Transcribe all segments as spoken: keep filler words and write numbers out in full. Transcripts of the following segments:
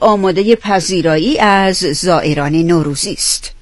آماده پذیرایی از زائران نوروزی است.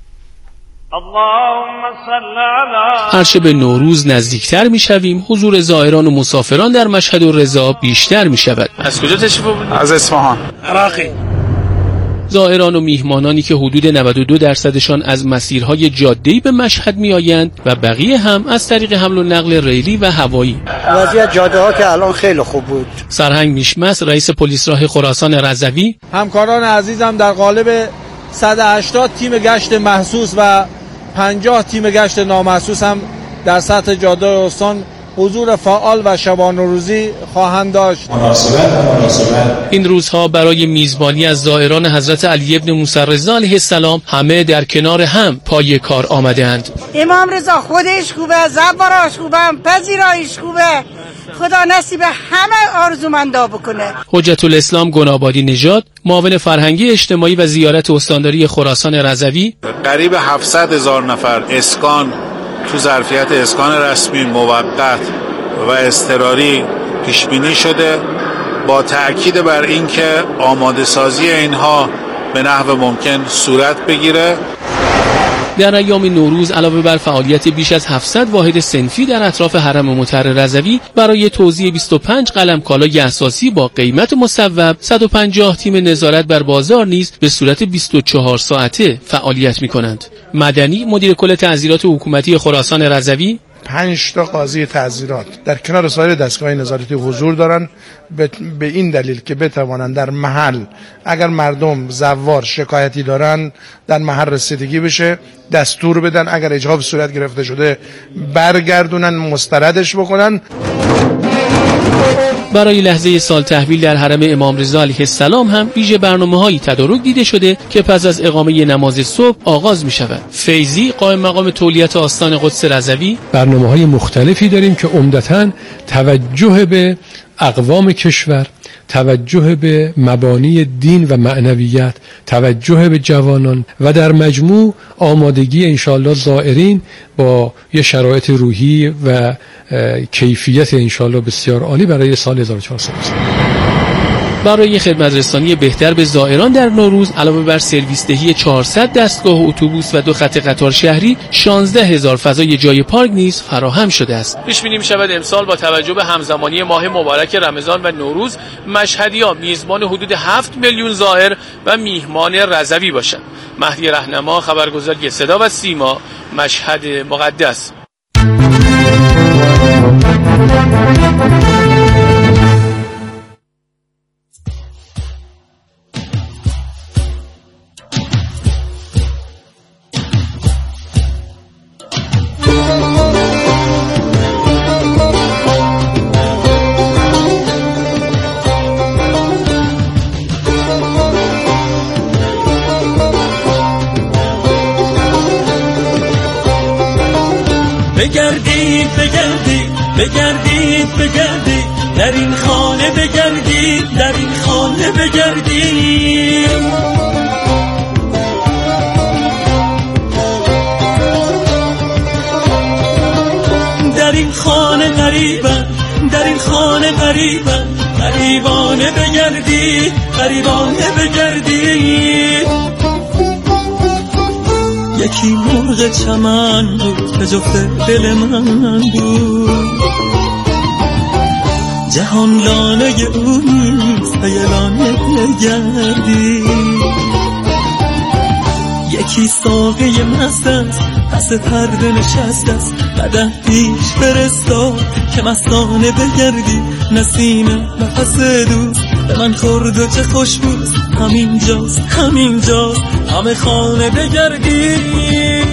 هرچه به نوروز نزدیکتر می شویم، حضور زائران و مسافران در مشهد و رضا بیشتر می شود. از کجا تشریف آوردید؟ از اصفهان. عراقی. زائران و میهمانانی که حدود نود و دو درصدشان از مسیرهای جاده‌ای به مشهد میآیند و بقیه هم از طریق حمل و نقل ریلی و هوایی. وضعیت جاده‌ها که الان خیلی خوب بود. سرهنگ میشمس رئیس پلیس راه خراسان رضوی: همکاران عزیزم در قالب صد و هشتاد تیم گشت محسوس و پنجاه تیم گشت نامحسوس هم در سطح جاده استان حضور فعال و شبانه روزی خواهند داشت. این روزها برای میزبانی از زائران حضرت علی ابن موسی رضا علیه السلام همه در کنار هم پای کار آمده‌اند. امام رضا خودش خوبه، زباراش خوبه، پذیرایش خوبه. خدا نصیب همه آرزومندا بکنه. حجت الاسلام گنابادی نژاد، معاون فرهنگی اجتماعی و زیارت استانداری خراسان رضوی: قریب هفتصد هزار نفر اسکان تو ظرفیت اسکان رسمی، موقت و اضطراری پیش بینی شده، با تأکید بر اینکه آماده سازی اینها به نحو ممکن صورت بگیره. در ایام نوروز علاوه بر فعالیت بیش از هفتصد واحد صنفی در اطراف حرم مطهر رضوی، برای توزیع بیست و پنج قلم کالای اساسی با قیمت مصوب، صد و پنجاه تیم نظارت بر بازار نیز به صورت بیست و چهار ساعته فعالیت می‌کنند. مدنی، مدیر کل تعزیرات حکومتی خراسان رضوی: پنج تا قاضی تعزیرات در کنار سایر دستگاه نظارتی حضور دارن به این دلیل که بتوانند در محل اگر مردم زوار شکایتی دارن در محل رسیدگی بشه، دستور بدن اگر اجحاف صورت گرفته شده برگردونن مستردش بکنن. برای لحظه سال تحویل در حرم امام رضا علیه السلام هم ویژه برنامه‌هایی تدارک دیده شده که پس از اقامه نماز صبح آغاز می شود. فیضی، قائم مقام تولیت آستان قدس رضوی: برنامه‌های مختلفی داریم که عمدتاً توجه به اقوام کشور، توجه به مبانی دین و معنویت، توجه به جوانان و در مجموع آمادگی انشاءالله زائرین با یه شرایط روحی و کیفیت انشاءالله بسیار عالی برای سال هزار و چهارصد. برای خدمت رسانی بهتر به زائران در نوروز، علاوه بر سرویس دهی چهارصد دستگاه اتوبوس و دو خط قطار شهری، شانزده هزار فضای جای پارک نیز فراهم شده است. پیش بینی می‌شود امسال با توجه به همزمانی ماه مبارک رمضان و نوروز، مشهدی‌ها میزبان حدود هفت میلیون زائر و میهمان رضوی باشند. مهدی رهنما، خبرگزاری صدا و سیما، مشهد مقدس. بگردید بگردید بگردید بگردید در این خانه بگردید در این خانه بگردید در این خانه غریبن در این خانه غریبن غریبانه بگردید غریبانه بگردید یکی مرغ چمن بود که جفت دل من بود جهان لانه او نیست و یه لانه گردی یکی ساقه مست است پس پرده نشست است قدم پیش فرستاد که مستانه بگردی نسیم نفس دوست به من خورد و چه خوش بود همین جاست همین جاست همه خانه بگردید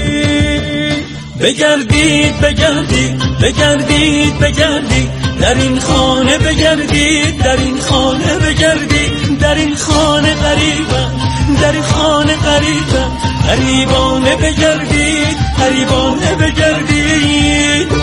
بگردید بگردید بگردید بگردید در این خانه بگردید در این خانه بگردید در این خانه غریبم در این خانه غریبم غریبانه بگردید غریبانه بگردید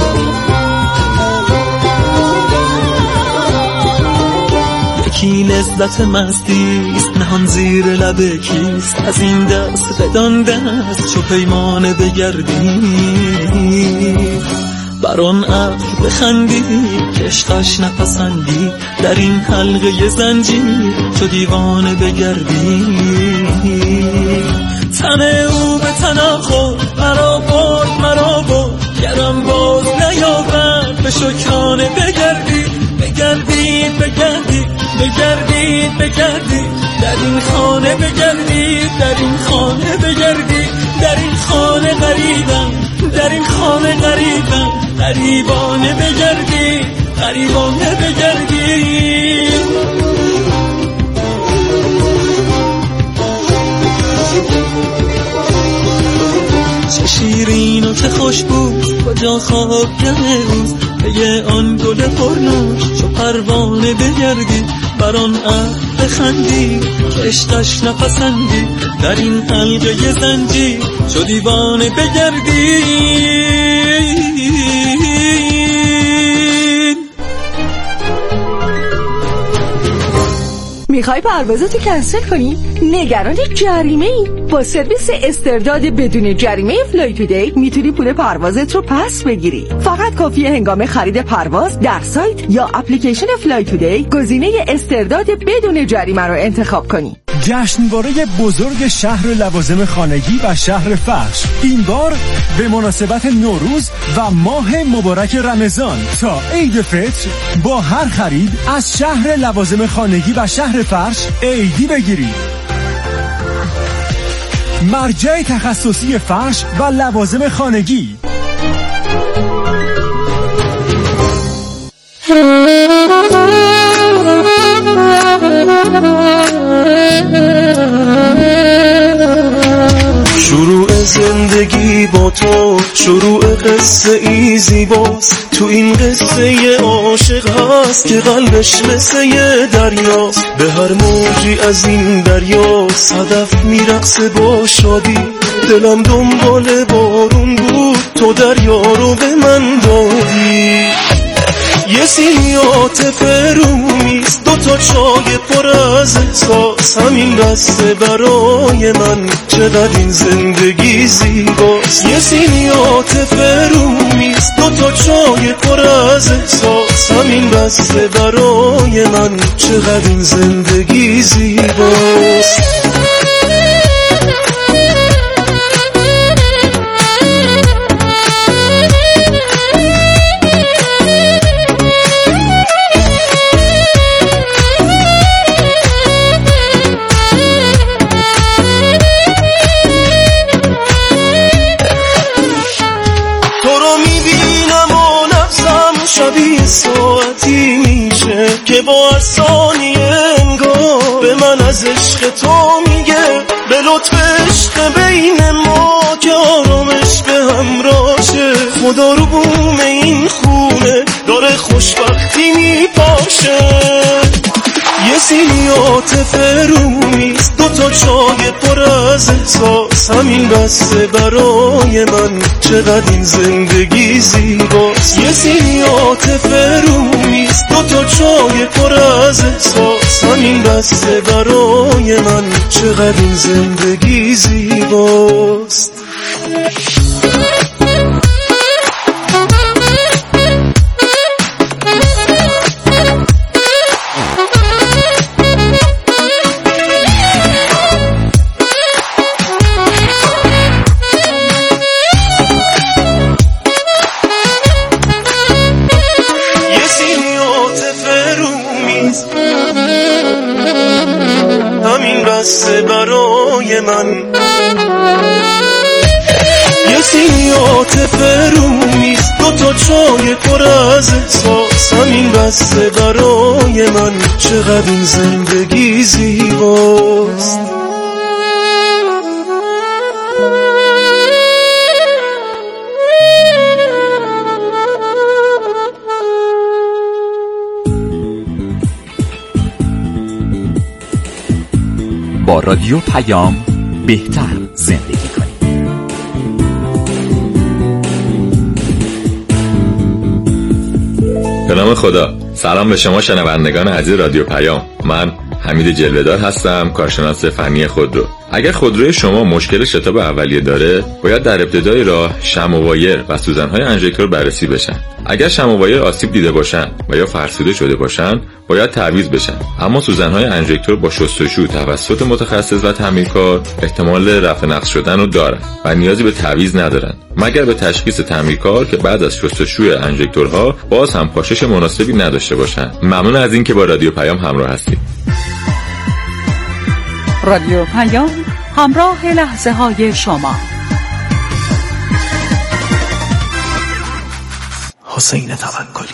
یکی لذت مستیست نهان زیر لب کیست از این دست بدان دست چو پیمانه بگردی بر آن عقل بخندی که عشقش نپسندی در این حلقه زنجیر چو دیوانه بگردی تن او به تنم خورد مرا برد مرا برد گرم باز نیاورد به شکانه بگردی بگردید بگردید بگردید بگردید در این خانه بگردید در این خانه بگردید در این خانه غریبم در این خانه غریبم غریبانه بگردید غریبانه بگردید چه شیرین و چه خوش بود کجا خاکم روز به آن گل پرنوش چو پروانه بگردی بر آن عهد بخندی که عشقش نپسندی در این حلقه زنجیر چو دیوانه بگردی میخوای پروازاتو کنسل کنی؟ نگران جریمه ای؟ با سرویس استرداد بدون جریمه فلای تودی میتونی پول پروازت رو پس بگیری. فقط کافیه هنگام خرید پرواز در سایت یا اپلیکیشن فلای تودی گزینه استرداد بدون جریمه رو انتخاب کنی. جشنواره بزرگ شهر لوازم خانگی و شهر فرش این بار به مناسبت نوروز و ماه مبارک رمضان تا عید فطر با هر خرید از شهر لوازم خانگی و شهر فرش عیدی بگیرید. مرجع تخصصی فرش و لوازم خانگی. شروع زندگی با تو شروع قصه ای زیباست تو این قصه عاشق هست که قلبش مثل یه دریاست به هر موجی از این دریا صدف میرقصه با شادی دلم دنبال بارون بود تو دریا رو به من دادی یه سینی عاطف رومیست دو تا چای پر از احساس همین بسته برای من چقدر این زندگی زیباست یه سینی عاطف رومیست دو تا چای پر از احساس همین بسته برای من چقدر این زندگی زیباست ساعتی میشه که با هر ثانیه انگار به من از عشق تو میگه به لطف عشق بین ما که آرامش به همراشه خدا رو بوم این خونه داره خوشبختی میپاشه یه سینی عاطف رومیست دو تا چای پر از احساس همین بسته برای من چقدر این زندگی زیباست یه سینی عاطف رومیست دو تا چای پر از احساس همین بسته برای من چقدر این زندگی زیباست بسته برای من یه سینی عاطف رومیست دو تا چای پر از احساس همین بسته برای من چقدر این زندگی زیباست با رادیو پیام بهتر زندگی کنید. به نام خدا. سلام به شما شنوندگان عزیز رادیو پیام. من حمید جلوه‌دار هستم، کارشناس فنی خودرو. اگر خودروی شما مشکل شتاب اولیه داره، باید در ابتدای راه شمع و وایر و سوزن‌های انژکتور بررسی بشن. اگر شمع و وایر آسیب دیده باشن و یا فرسوده شده باشن، باید تعویض بشن. اما سوزن‌های انژکتور با شستشو توسط متخصص و تعمیرکار احتمال رفع نقص شدن رو دارن و نیازی به تعویض ندارن، مگر به تشخیص تعمیرکار که بعد از شستشوی انژکتورها باز هم پاشش مناسبی نداشته باشن. ممنون از اینکه با رادیو پیام همراه هستید. رادیو پیام، همراه لحظه های شما. حسین توکلی.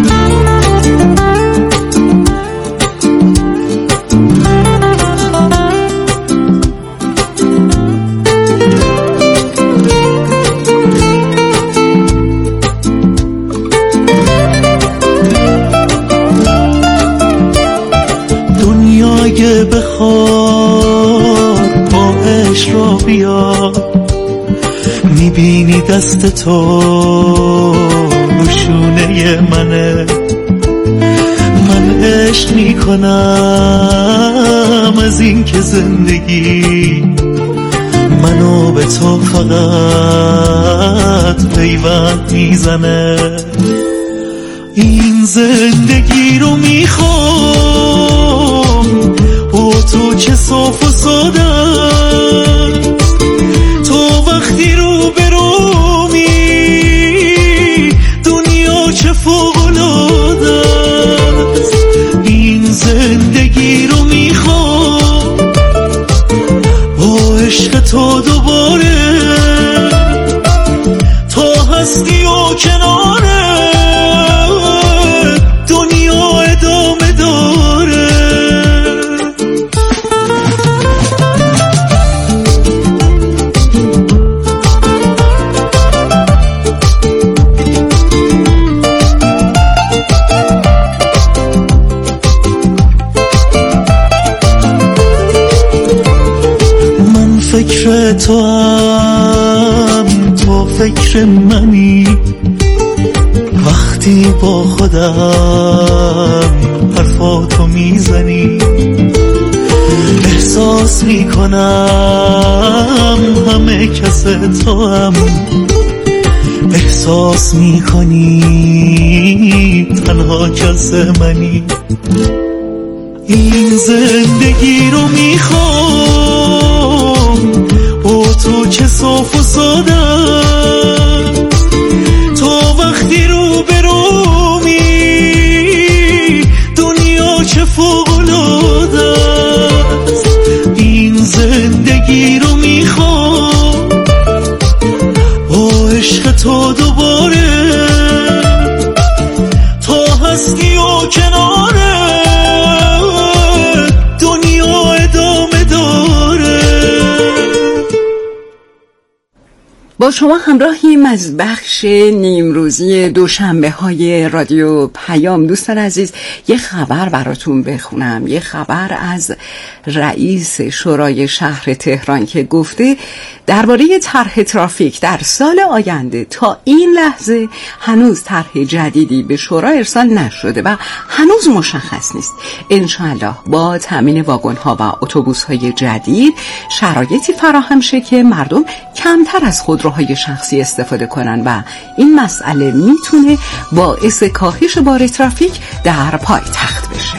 دنیای بخواد با عشق را بیا، میبینی دست تو نشونه منه. من عشق میکنم از این که زندگی منو به تو فقط پیوند میزنه. این زندگی رو میخوام با تو چه صاف و ساده، تو وقتی رو برومی دنیا چه فوق‌العاده است. این زندگی رو میخوام با عشق تو دوباره، تا هستی و کناره دنیا ادامه داره. من فکر تو هم، تو فکر منی. وقتی با خودم حرفاتو میزنی احساس میکنم همه کس تو هم. احساس میکنی تنها کس منی. این زندگی رو میخوام با تو چه صاف و ساده، تو وقتی رو برومی دنیا چه فوق‌العاده است. این زندگی رو میخوام با عشق تو دوباره، تا هستی و کناره دنیا ادامه داره. با شما همراهیم از بخش نیمروزی دوشنبه های رادیو پیام. دوستان عزیز، یه خبر براتون بخونم. یه خبر از رئیس شورای شهر تهران که گفته درباره طرح ترافیک در سال آینده تا این لحظه هنوز طرح جدیدی به شورا ارسال نشده و هنوز مشخص نیست. انشاءالله با تامین واگن‌ها و اتوبوس‌های جدید شرایطی فراهم شه که مردم کمتر از خودروهای شخصی استفاده کنن و این مسئله میتونه باعث کاهش بار ترافیک در پایتخت بشه.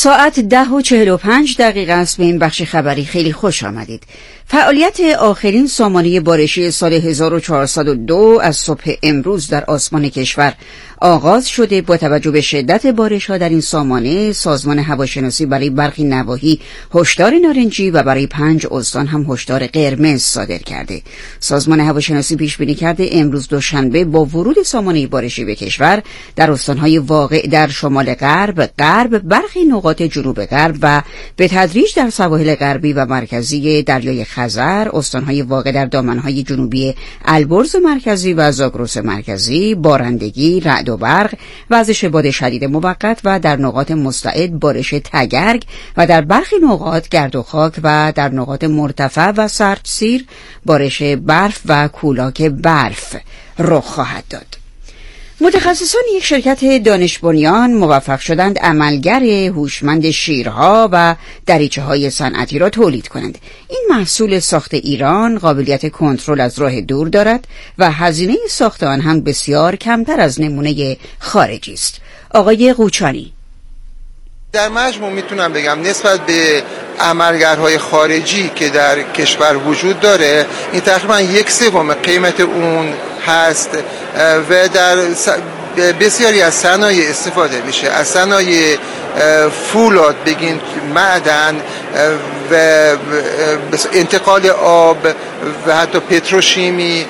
ساعت ده و چهل و پنج دقیقه است. به این بخش خبری خیلی خوش آمدید. فعالیت آخرین سامانه بارشی سال هزار و چهارصد و دو از صبح امروز در آسمان کشور آغاز شده. با توجه به شدت بارش ها در این سامانه، سازمان هواشناسی برای برخی نواحی هشدار نارنجی و برای پنج استان هم هشدار قرمز صادر کرده. سازمان هواشناسی پیش بینی کرده امروز دوشنبه با ورود سامانه بارشی به کشور در استانهای واقع در شمال غرب، غرب، برخی نقاط جنوب غرب و به تدریج در سواحل غربی و مرکزی دریای خزر، استانهای واقع در دامنهای جنوبی البرز مرکزی و زاگرس مرکزی، بارندگی، رعد و برق، وزش باد شدید موقت و در نقاط مستعد بارش تگرگ و در برخی نقاط گرد و خاک و در نقاط مرتفع و سردسیر بارش برف و کولاک برف رخ خواهد داد. متخصصان یک شرکت دانش بنیان موفق شدند عملگر هوشمند شیرها و دریچه‌های صنعتی را تولید کنند. این محصول ساخت ایران قابلیت کنترل از راه دور دارد و هزینه ساخت آن هم بسیار کمتر از نمونه خارجی است. آقای قوچانی: در مجموع میتونم بگم نسبت به عملگرهای خارجی که در کشور وجود داره، این تقریبا یک سوم قیمت اون هست و در بسیاری از صنایع استفاده میشه، از صنایع فولاد بگین، معدن و انتقال آب و حتی پتروشیمی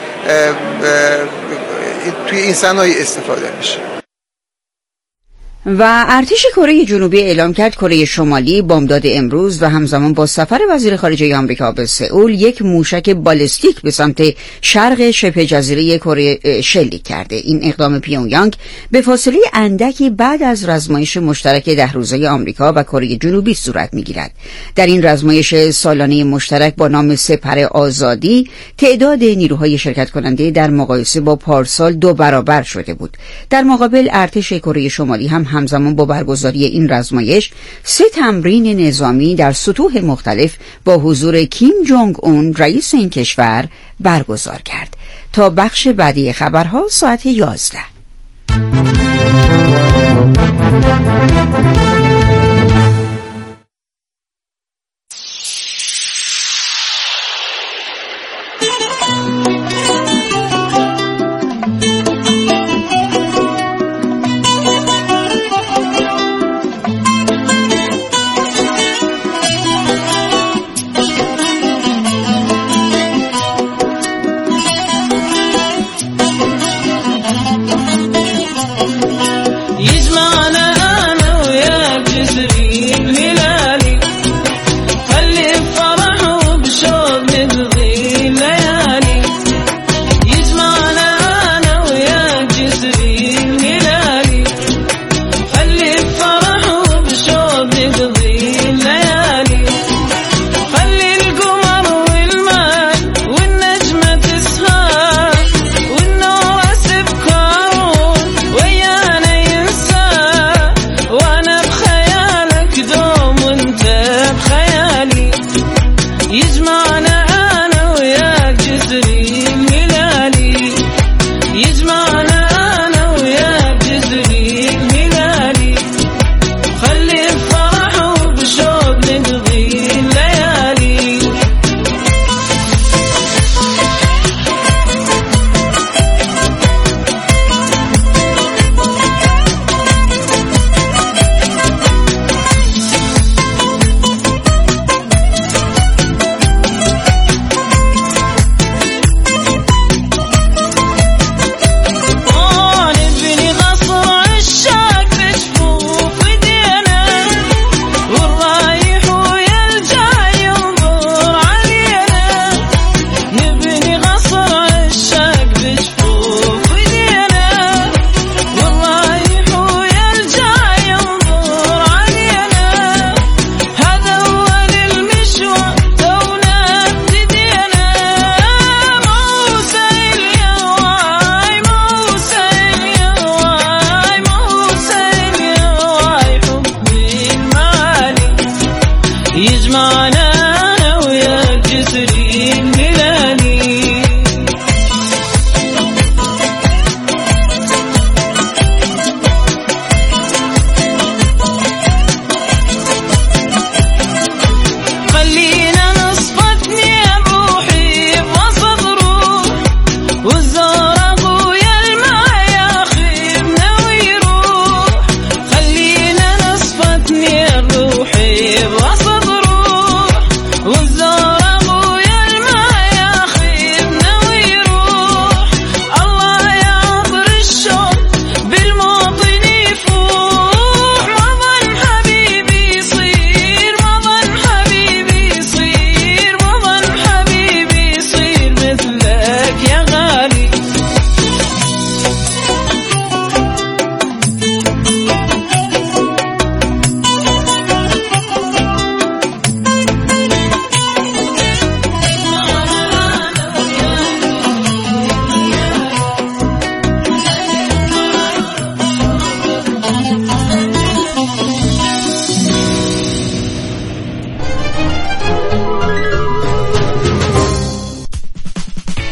توی این صنایع استفاده میشه. و ارتش کره جنوبی اعلام کرد کره شمالی بامداد امروز و همزمان با سفر وزیر خارجه آمریکا به سئول یک موشک بالستیک به سمت شرق شبه جزیره کره شلیک کرده. این اقدام پیونگیانگ به فاصله اندکی بعد از رزمایش مشترک ده روزه آمریکا و کره جنوبی صورت میگیرد. در این رزمایش سالانه مشترک با نام سپر آزادی تعداد نیروهای شرکت کننده در مقایسه با پارسال دو برابر شده بود. در مقابل ارتش کره شمالی هم همزمان با برگزاری این رزمایش سه تمرین نظامی در سطوح مختلف با حضور کیم جونگ اون رئیس این کشور برگزار کرد. تا بخش بعدی خبرها ساعت یازده.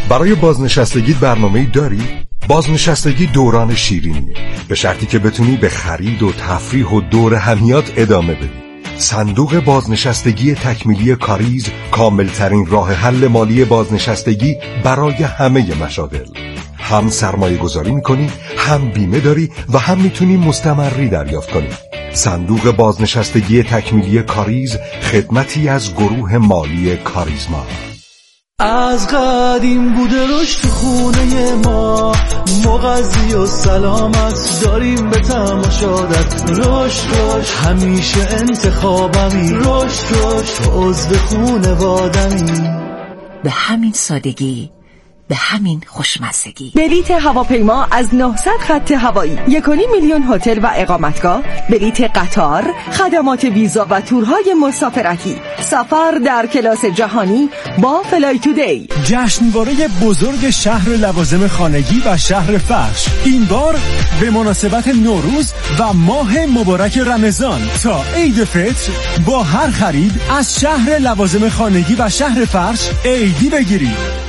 برای بازنشستگی برنامه‌ای داری؟ بازنشستگی دوران شیرینیه، به شرطی که بتونی به خرید و تفریح و دور همیات ادامه بدی. صندوق بازنشستگی تکمیلی کاریز کاملترین راه حل مالی بازنشستگی برای همه مشاغل. هم سرمایه گذاری میکنی، هم بیمه داری و هم میتونی مستمری دریافت کنی. صندوق بازنشستگی تکمیلی کاریز خدمتی از گروه مالی کاریزما. از قدیم بوده رشد تو خونه ما، مغذی و سلامت داریم به تماشادت. رشد رشد همیشه انتخابمی، رشد رشد تو عضو خونوادمی. به همین سادگی، به همین خوشمزگی. بلیت هواپیما از نهصد خط هوایی، یک و نیم میلیون هتل و اقامتگاه، بلیت قطار، خدمات ویزا و تورهای مسافرتی، سفر در کلاس جهانی با فلای تودی. جشنواره بزرگ شهر لوازم خانگی و شهر فرش، این بار به مناسبت نوروز و ماه مبارک رمضان. تا عید فطر با هر خرید از شهر لوازم خانگی و شهر فرش عیدی بگیرید.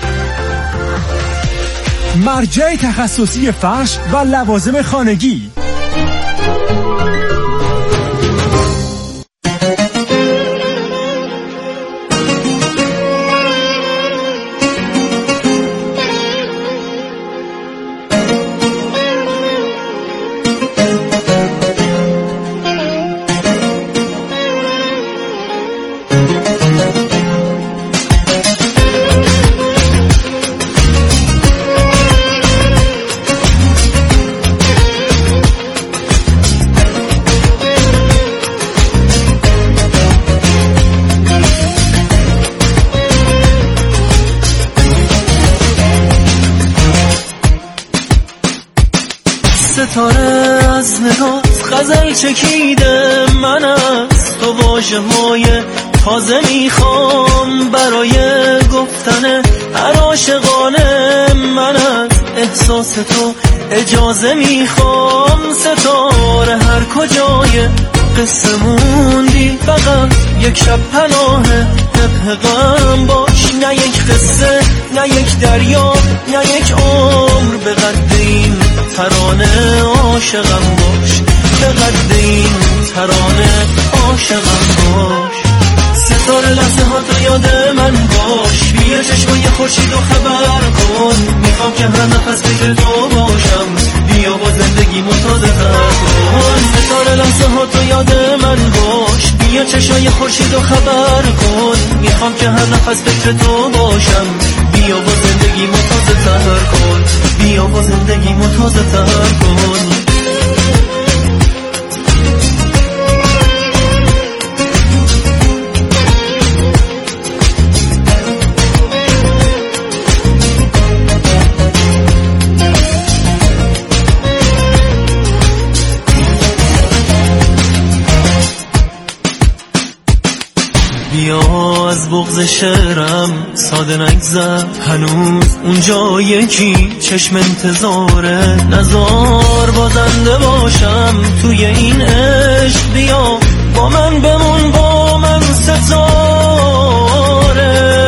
مرجع تخصصی فرش و لوازم خانگی. ستاره از نگات غزل چکیده، من از تو واژه های تازه میخوام برای گفتن هر عاشقانه. من از احساس تو اجازه میخوام، ستاره هر کجای قصه موندی فقط یک شب پناه حق غم باش. نه یک قصه، نه یک دریا، نه یک عمر، به قد این ترانه عاشقم باش. به قد این ترانه عاشقم باش. ستاره لحظه ها تو یاد من باش، بیا چشمای خورشید و خبر کن. میخوام که هر نفس فکر تو باشم، بیا با زندگی تازه تر کن. ستاره لحظه ها تو یاد من باش، بیا چشمای خورشید و خبر کن. میخوام که هر نفس فکر تو باشم، بیا با زندگی تازه تر کن. بیا با زندگی تازه تر کن. بیا از بغض شعرم ساده نگذر، هنوز اونجا یکی چشم انتظاره. نزار بازنده باشم توی این عشق، بیا با من بمون، با من ستاره.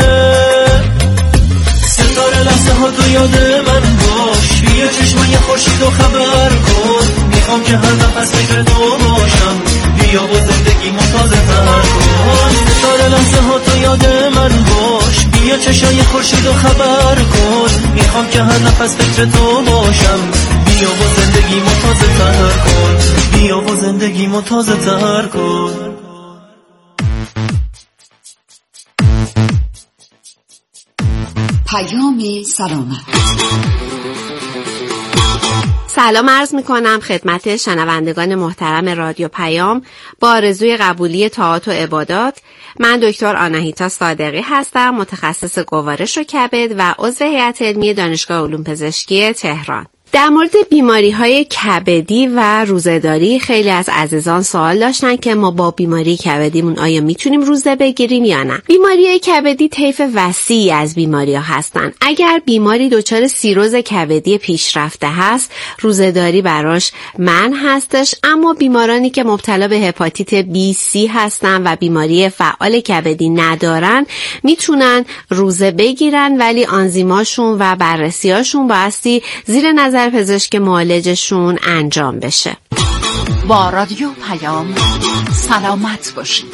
ستاره لحظه ها تو یاد من باش، بیا چشمای خورشید و خبر کن. میخوام که هر نفس فکر تو باشم، بیا با زندگی تازه تر کن. ستاره لحظه ها تو یاد من باش، بیا چشای خورشید و خبر کن. میخوام که هر نفس فکر تو باشم، بیا با زندگی تازه تر کن. بیا با زندگی تازه تر کن. پیام سلامت. سلام عرض می کنم خدمت شنوندگان محترم رادیو پیام با آرزوی قبولی طاعات و عبادات. من دکتر آناهیتا صادقی هستم، متخصص گوارش و کبد و عضو هیئت علمی دانشگاه علوم پزشکی تهران. در مورد بیماری های کبدی و روزه‌داری خیلی از عزیزان سوال داشتن که ما با بیماری کبدیمون آیا میتونیم روزه بگیریم یا نه. بیماری های کبدی طیف وسیعی از بیماری ها هستن. اگر بیماری دچار سیروز کبدی پیشرفته هست، روزه‌داری براش منع هستش، اما بیمارانی که مبتلا به هپاتیت بی سی هستن و بیماری فعال کبدی ندارن میتونن روزه بگیرن، ولی آنزیماشون و بررسیاشون بایستی زیر نظر پزشک معالجشون انجام بشه. با رادیو پیام سلامت باشید.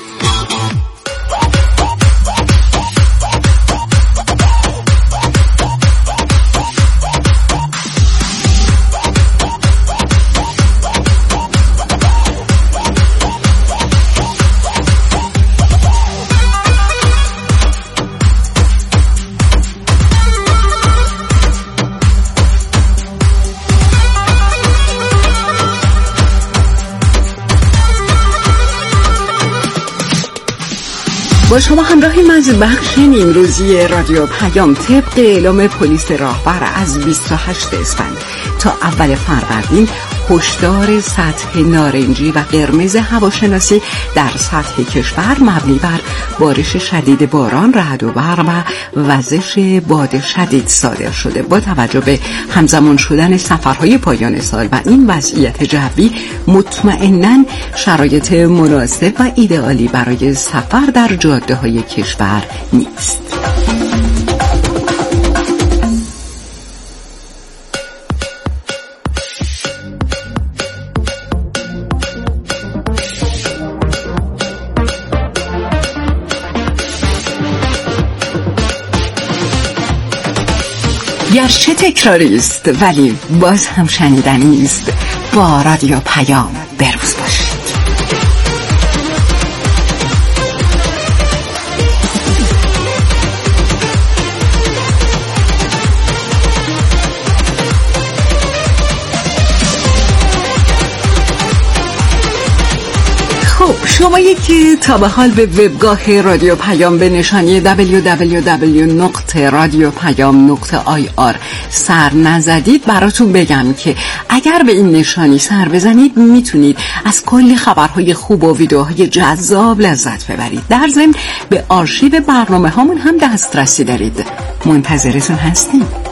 با شما همراهیم از بخش نیمروزی رادیو پیام. طبق اعلام پلیس راهبر از بیست و هشتم اسفند تا اول فروردین هشدار سطح نارنجی و قرمز هواشناسی در سطح کشور مبنی بر بارش شدید باران، رعد و برق و وزش باد شدید صادر شده. با توجه به همزمان شدن سفرهای پایان سال و این وضعیت جوی، مطمئناً شرایط مناسب و ایدئالی برای سفر در جاده های کشور نیست. گرچه تکراری است ولی باز هم شنیدنی است. با رادیو پیام بروز باشید. شمایی که تا به حال به وبگاه رادیو پیام به نشانی دبلیو دبلیو دبلیو دات رادیو پیام دات آی آر سر نزدید، براتون بگم که اگر به این نشانی سر بزنید میتونید از کلی خبرهای خوب و ویدیوهای جذاب لذت ببرید. در ضمن به آرشیو برنامه هامون هم دسترسی دارید. منتظرتون هستیم.